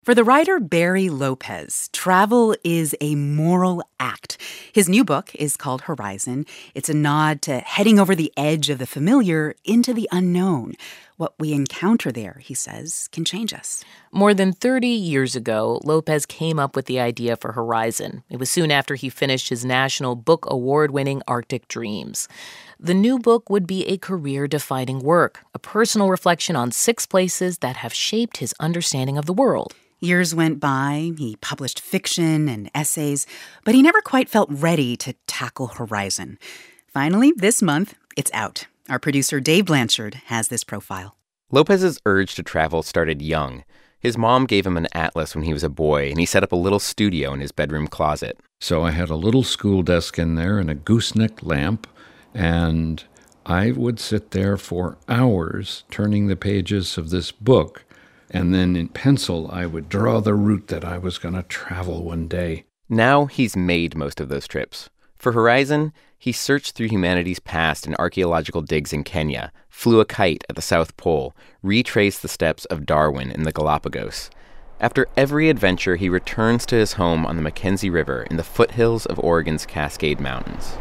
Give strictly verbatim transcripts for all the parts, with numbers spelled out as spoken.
For the writer Barry Lopez, travel is a moral act. His new book is called Horizon. It's a nod to heading over the edge of the familiar into the unknown. What we encounter there, he says, can change us. More than thirty years ago, Lopez came up with the idea for Horizon. It was soon after he finished his National Book Award-winning Arctic Dreams. The new book would be a career-defining work, a personal reflection on six places that have shaped his understanding of the world. Years went by, he published fiction and essays, but he never quite felt ready to tackle Horizon. Finally, this month, it's out. Our producer Dave Blanchard has this profile. Lopez's urge to travel started young. His mom gave him an atlas when he was a boy, and he set up a little studio in his bedroom closet. So I had a little school desk in there and a gooseneck lamp, and I would sit there for hours turning the pages of this book. And then in pencil, I would draw the route that I was going to travel one day. Now he's made most of those trips. For Horizon, he searched through humanity's past in archaeological digs in Kenya, flew a kite at the South Pole, retraced the steps of Darwin in the Galapagos. After every adventure, he returns to his home on the Mackenzie River in the foothills of Oregon's Cascade Mountains.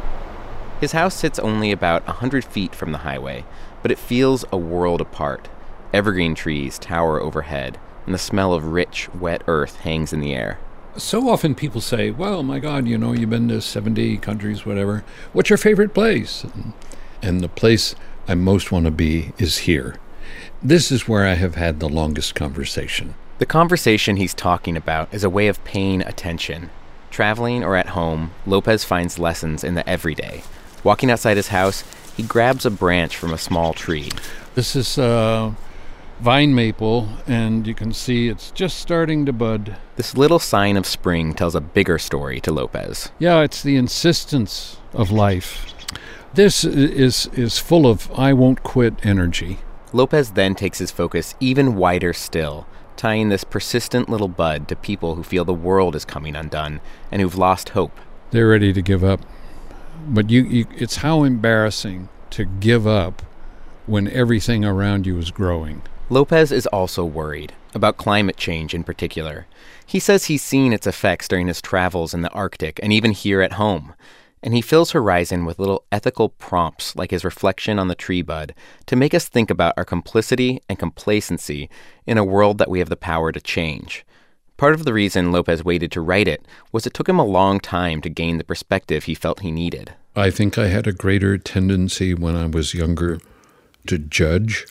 His house sits only about one hundred feet from the highway, but it feels a world apart. Evergreen trees tower overhead, and the smell of rich, wet earth hangs in the air. So often people say, well, my God, you know, you've been to seventy countries, whatever. What's your favorite place? And the place I most want to be is here. This is where I have had the longest conversation. The conversation he's talking about is a way of paying attention. Traveling or at home, Lopez finds lessons in the everyday. Walking outside his house, he grabs a branch from a small tree. This is uh, vine maple, and you can see it's just starting to bud. This little sign of spring tells a bigger story to Lopez. Yeah, it's the insistence of life. This is is full of I won't quit energy. Lopez then takes his focus even wider still, tying this persistent little bud to people who feel the world is coming undone and who've lost hope. They're ready to give up. But you, you it's how embarrassing to give up when everything around you is growing. Lopez is also worried about climate change in particular. He says he's seen its effects during his travels in the Arctic and even here at home. And he fills Horizon with little ethical prompts like his reflection on the tree bud to make us think about our complicity and complacency in a world that we have the power to change. Part of the reason Lopez waited to write it was it took him a long time to gain the perspective he felt he needed. I think I had a greater tendency when I was younger to judge,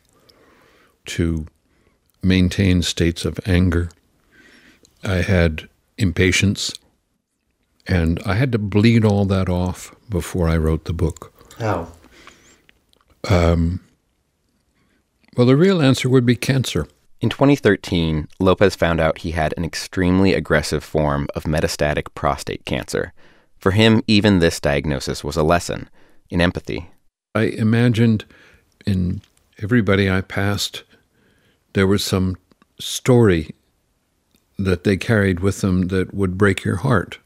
to maintain states of anger. I had impatience, and I had to bleed all that off before I wrote the book. How? Um, well, the real answer would be cancer. In twenty thirteen, Lopez found out he had an extremely aggressive form of metastatic prostate cancer. For him, even this diagnosis was a lesson in empathy. I imagined in everybody I passed, there was some story that they carried with them that would break your heart.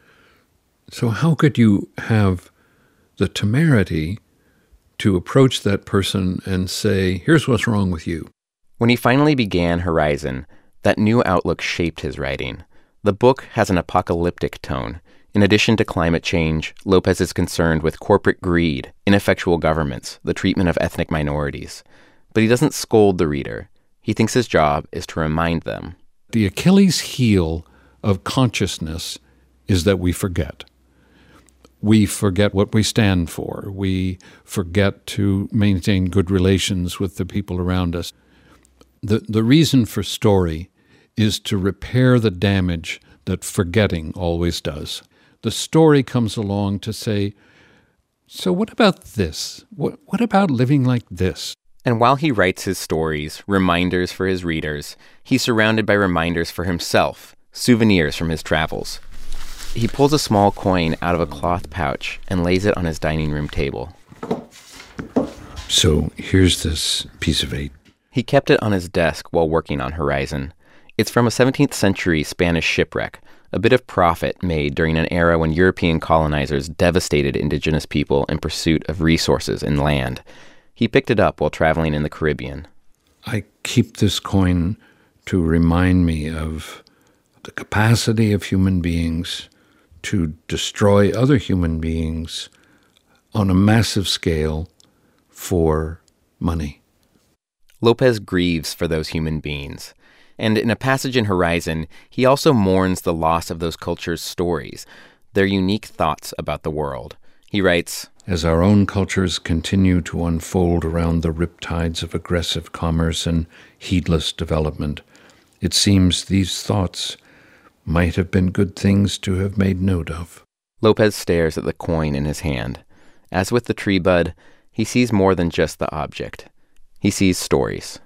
So how could you have the temerity to approach that person and say, here's what's wrong with you? When he finally began Horizon, that new outlook shaped his writing. The book has an apocalyptic tone. In addition to climate change, Lopez is concerned with corporate greed, ineffectual governments, the treatment of ethnic minorities. But he doesn't scold the reader. He thinks his job is to remind them. The Achilles heel of consciousness is that we forget. We forget what we stand for. We forget to maintain good relations with the people around us. The, the reason for story is to repair the damage that forgetting always does. The story comes along to say, so what about this? What, what about living like this? And while he writes his stories, reminders for his readers, he's surrounded by reminders for himself, souvenirs from his travels. He pulls a small coin out of a cloth pouch and lays it on his dining room table. So here's this piece of eight. He kept it on his desk while working on Horizon. It's from a seventeenth century Spanish shipwreck, a bit of profit made during an era when European colonizers devastated indigenous people in pursuit of resources and land. He picked it up while traveling in the Caribbean. I keep this coin to remind me of the capacity of human beings to destroy other human beings on a massive scale for money. Lopez grieves for those human beings. And in a passage in Horizon, he also mourns the loss of those cultures' stories, their unique thoughts about the world. He writes, "As our own cultures continue to unfold around the riptides of aggressive commerce and heedless development, it seems these thoughts might have been good things to have made note of." Lopez stares at the coin in his hand. As with the tree bud, he sees more than just the object. He sees stories.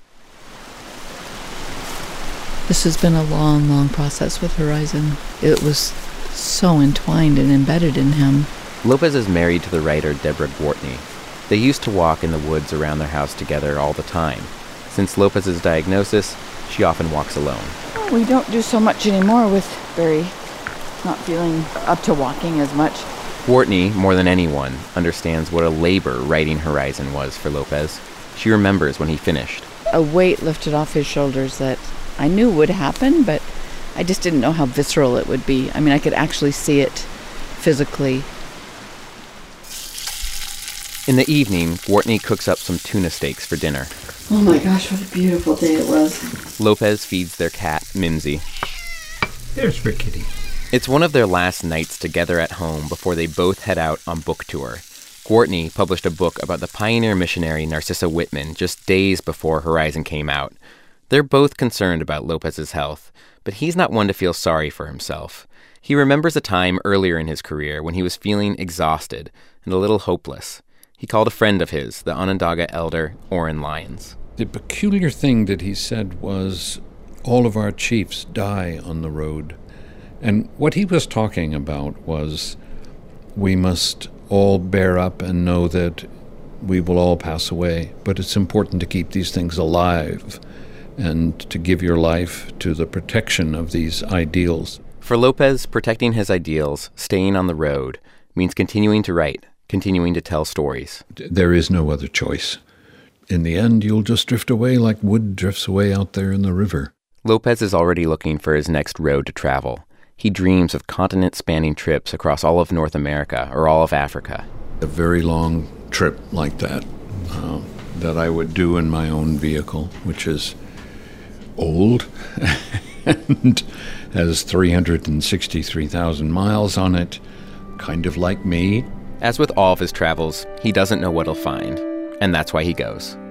This has been a long, long process with Horizon. It was so entwined and embedded in him. Lopez is married to the writer Deborah Gwartney. They used to walk in the woods around their house together all the time. Since Lopez's diagnosis, she often walks alone. We don't do so much anymore with Barry not feeling up to walking as much. Gwartney, more than anyone, understands what a labor writing Horizon was for Lopez. She remembers when he finished. A weight lifted off his shoulders that I knew would happen, but I just didn't know how visceral it would be. I mean, I could actually see it physically. In the evening, Gwartney cooks up some tuna steaks for dinner. Oh my gosh, what a beautiful day it was. Lopez feeds their cat, Mimsy. There's for Kitty. It's one of their last nights together at home before they both head out on book tour. Gwartney published a book about the pioneer missionary Narcissa Whitman just days before Horizon came out. They're both concerned about Lopez's health, but he's not one to feel sorry for himself. He remembers a time earlier in his career when he was feeling exhausted and a little hopeless. He called a friend of his, the Onondaga elder, Oren Lyons. The peculiar thing that he said was, all of our chiefs die on the road. And what he was talking about was, we must all bear up and know that we will all pass away, but it's important to keep these things alive and to give your life to the protection of these ideals. For Lopez, protecting his ideals, staying on the road, means continuing to write, continuing to tell stories. There is no other choice. In the end, you'll just drift away like wood drifts away out there in the river. Lopez is already looking for his next road to travel. He dreams of continent-spanning trips across all of North America or all of Africa. A very long trip like that, uh, that I would do in my own vehicle, which is old and has three hundred sixty-three thousand miles on it, kind of like me. As with all of his travels, he doesn't know what he'll find, and that's why he goes.